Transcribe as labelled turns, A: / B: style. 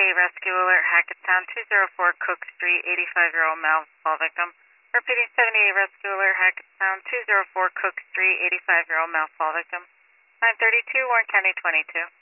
A: 78 rescue alert, Hackettstown, 204 Cook Street, 85-year-old male fall victim. Repeating 78 rescue alert, Hackettstown, 204 Cook Street, 85-year-old male fall victim. 932, Warren County 22.